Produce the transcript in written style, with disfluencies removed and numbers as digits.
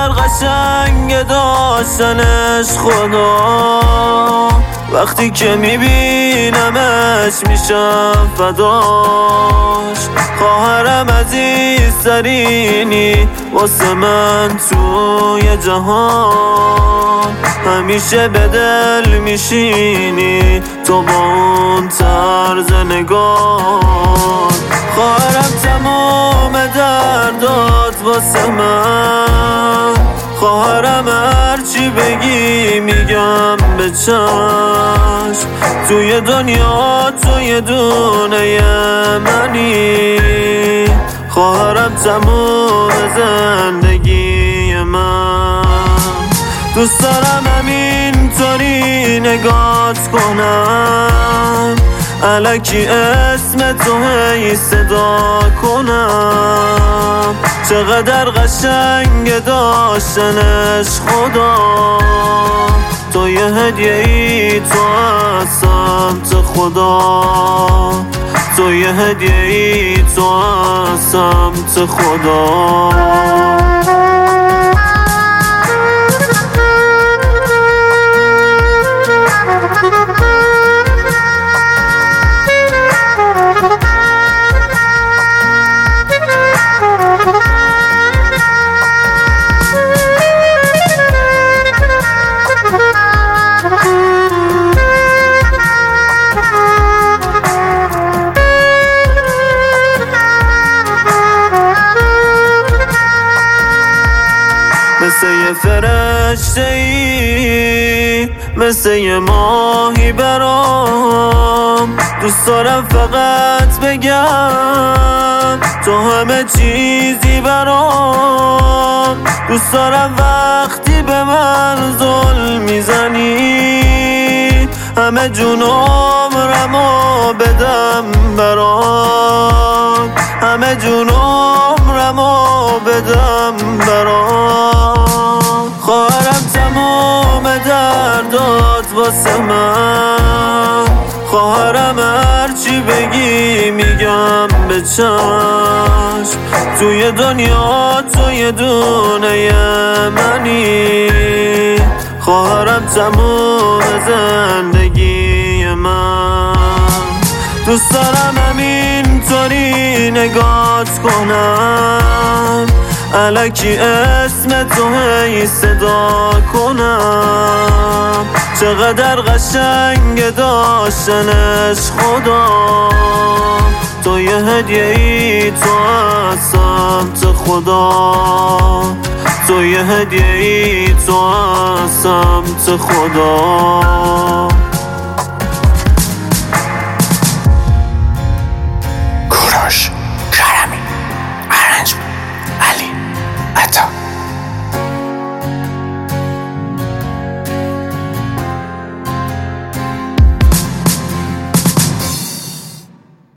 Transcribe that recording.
چقدر قشنگ داشتنش خدا، وقتی که میبینمش میشم فداش. خواهرم عزیزترینی واسه من توی جهان، همیشه به دل میشینی تو با اون طرز نگاه. خواهرم تمام دردات واسه من، خواهرم هرچی بگی میگم به چشم. توی دنیا تو یه دونه منی، خواهرم تموم زندگی من. دوست دارم همینطوری نگات کنم، الکی اسم تو هی صدا کنم. چقدر قشنگ داشتنش خدا، تو یه هدیه ای تو از سمت خدا، تو یه هدیه ای تو از سمت خدا. مثل یه فرشته ای، مثل یه ماهی برام. دوست دارم فقط بگم تو همه چیزی برام. دوست دارم وقتی به من ظلم میزنی همه جون عمرمو بدم برام، همه جون عمرمو بدم برام. خواهرم تمام دردات واسه من، خواهرم هرچی بگی میگم به چشم. توی دنیا تو یه دونه منی، خواهرم تموم زندگی من. دوست دارم همینطوری نگات کنم، الکی اسم تو هی صدا کنم. چقدر قشنگ داشتنش خدا، تو یه هدیه ای تو از سمت خدا، تو یه هدیه ای تو از سمت خدا.